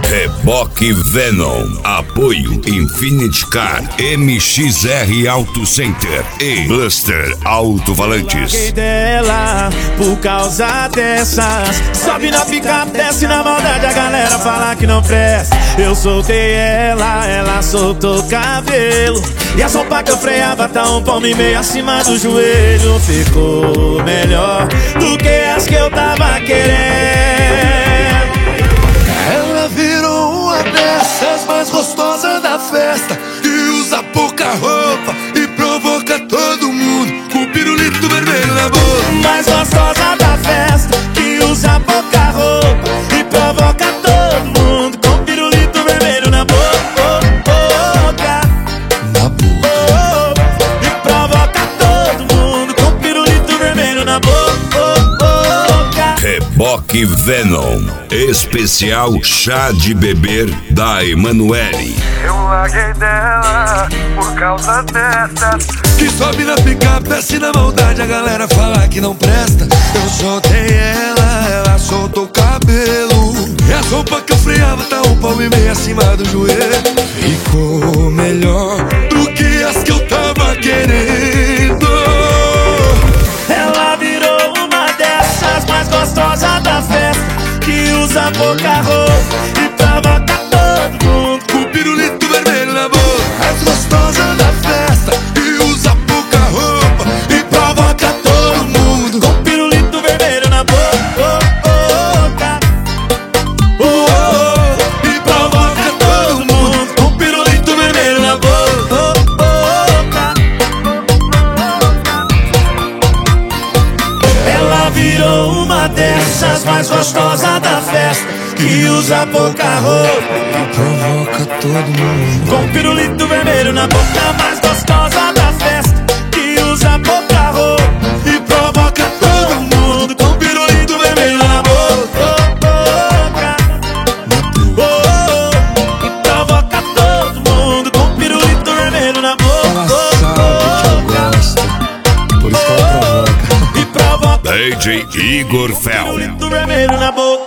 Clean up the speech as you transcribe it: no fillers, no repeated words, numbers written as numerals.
Reboque Venom. Apoio Infinity Car, MXR Auto Center e Buster Alto-Falantes. Larguei dela por causa dessas. Sobe na picape, desce na maldade, a galera fala que não presta. Eu soltei ela soltou cabelo. E a sopa que eu freava tá um palmo e meio acima do joelho. Ficou melhor do que as que eu tava querendo. Ela virou uma dessas mais gostosas da festa, que usa pouca roupa e provoca todo mundo com o pirulito vermelho na boca. Mais gostosa da festa, que usa pouca roupa e provoca todo mundo com o pirulito vermelho na boca. Na boca. E provoca todo mundo com o pirulito vermelho na boca. Reboque Venom. Especial chá de beber da Emanuele. Eu larguei dela por causa dessas. Que sobe na picape, desce na maldade, a galera fala que não presta. Eu soltei ela soltou o cabelo. E a roupa que eu freava tá um palmo e meio acima do joelho. Ficou melhor do que as que eu tava querendo. Ela virou uma dessas mais gostosas da festa, que usa pouca roupa e provoca todo mundo Com o pirulito vermelho na boca. Mais gostosa da festa, que usa pouca roupa e provoca todo mundo com o pirulito vermelho na boca. e provoca todo mundo Com o pirulito vermelho na boca. Ela virou uma dessas mais gostosas da festa, que usa pouca roupa e provoca todo mundo. com o pirulito vermelho na boca. Mais gostosa da festa, que usa pouca roupa e provoca todo mundo com o pirulito vermelho na boca. E provoca todo mundo com o pirulito vermelho na boca. Ela sabe que eu gosto, por isso que ela provoca. E provoca DJ Igor Fel. pirulito vermelho na boca.